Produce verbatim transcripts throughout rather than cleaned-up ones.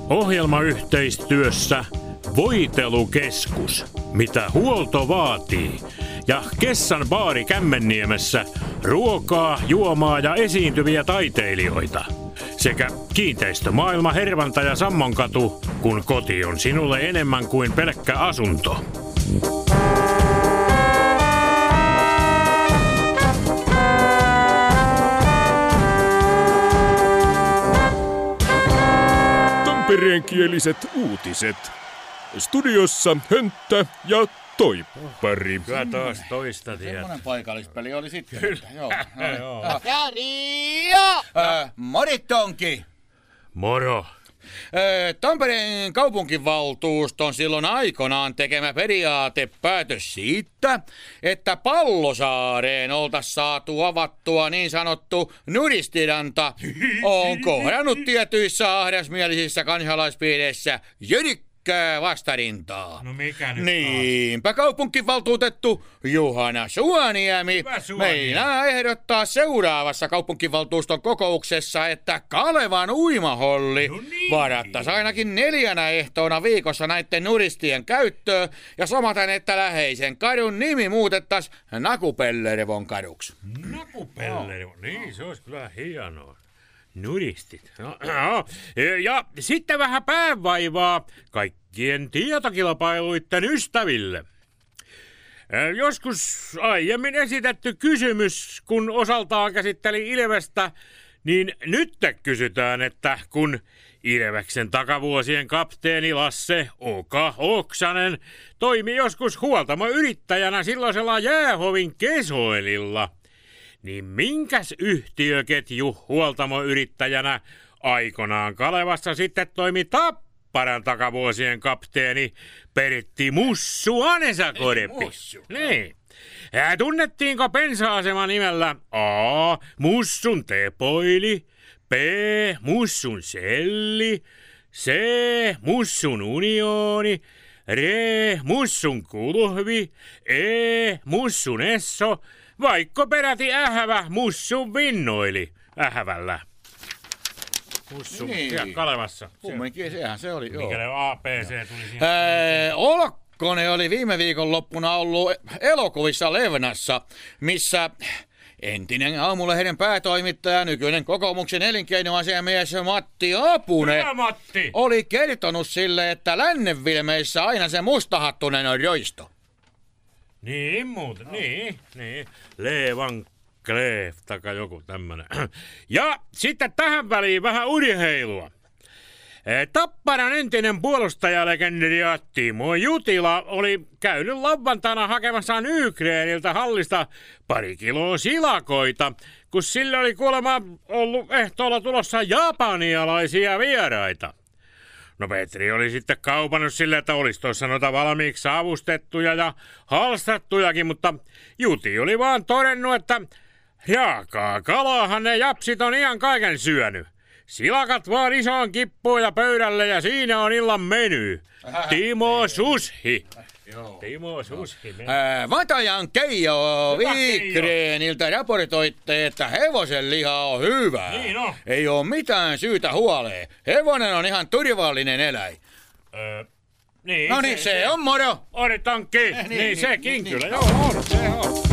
Ohjelmayhteistyössä Voitelukeskus, mitä huolto vaatii. Ja Kessan baari Kämmenniemessä ruokaa, juomaa ja esiintyviä taiteilijoita. Sekä kiinteistömaailma Hervanta ja Sammonkatu, kun koti on sinulle enemmän kuin pelkkä asunto. Tampereenkieliset uutiset. Studiossa Hönttä ja Toippari. Kyllä taas toista tiedä. Semmoinen paikallispeli oli sitten. Kyllä. Joo. Joo. Ja Riia! Äh, Morittonki! Moro. Tampereen kaupunkivaltuuston silloin aikanaan tekemä periaatepäätös siitä, että Pallosaareen oltaisiin saatu avattua niin sanottu nuristiranta, on kohdannut tietyissä ahdasmielisissä kansalaispiireissä jyrkkää vastarintaa. No mikä nyt Niinpä kaupunkivaltuutettu Juhana Suoniemi meinaa ehdottaa seuraavassa kaupunkivaltuuston kokouksessa, että Kalevan uimaholli no niin. varattaisi ainakin neljänä ehtoona viikossa näiden nuristien käyttöön ja samaten, että läheisen kadun nimi muutettaisiin Nakupellerevon kaduksi. Nakupellerevon, niin se olisi kyllä hienoa. Nuristit. No, no. Ja sitten vähän päänvaivaa kaikkien tietokilpailuiden ystäville. Joskus aiemmin esitetty kysymys, kun osaltaan käsitteli Ilvestä, niin nyt kysytään, että kun Ilveksen takavuosien kapteeni Lasse Oka Oksanen toimi joskus huoltamoyrittäjänä silloisella Jäähovin Kesoelilla, niin minkäs yhtiöketju huoltamoyrittäjänä aikanaan Kalevassa sitten toimi Tapparan takavuosien kapteeni Pertti Mussu Anesakoreppi? Niin. Ja tunnettiinko bensa-asema nimellä A. Mussun tepoili, B. Mussun selli, C. Mussun unioni, R. Mussun kulhvi, E. Mussun esso, vaikka peräti ähävä Mussun vinnoili ähävällä. Mussun niin. Kalevassa. Kumminkin sehän se oli, joo. Mikäli A, B, C tuli siihen. Ää, Olkkonen oli viime viikonloppuna ollut elokuvissa Levnassa, missä entinen Aamulehden päätoimittaja, nykyinen kokoomuksen elinkeinoasiamies Matti Apunen Hyvä, Matti. oli kertonut sille, että Lännenvilmeissä aina se mustahattunen on roisto. Niin muuten, no. niin, niin. Levan Kleef, taka joku tämmönen. Ja sitten tähän väliin vähän urheilua. Tapparan entinen puolustajalegendi Timo Jutila oli käynyt lauantaina hakemassa Nygreeniltä hallista pari kiloa silakoita, kun sille oli kuulemma ollut ehtoolla tulossa japanialaisia vieraita. No Petri oli sitten kaupannut sille, että olisi tuossa noita valmiiksi avustettuja ja halstattujakin, mutta Juti oli vaan todennut, että raakaa kalaahan ne japsit on ihan kaiken syönyt. Silakat vaan isoon kippuun ja pöydälle ja siinä on illan meny. Timo Sushi. Joo. Timo Sushi. Ää, Vatajan Keijo Viikreeniltä raportoitte, että hevosen liha on hyvää. Niin on. Ei oo mitään syytä huoleen. Hevonen on ihan turvallinen eläin. Öö, niin, no niin, se, se on moro. Oritanki. Niin, niin, niin sekin niin, kyllä. Niin. Joo, on, se on.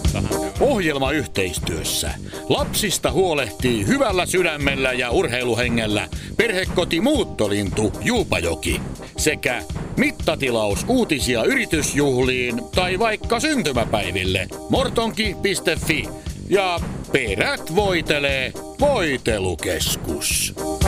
Ohjelmayhteistyössä lapsista huolehtii hyvällä sydämellä ja urheiluhengellä perhekoti Muuttolintu Juupajoki sekä mittatilaus uutisia yritysjuhliin tai vaikka syntymäpäiville mortonki piste fi ja perät voitelee Voitelukeskus.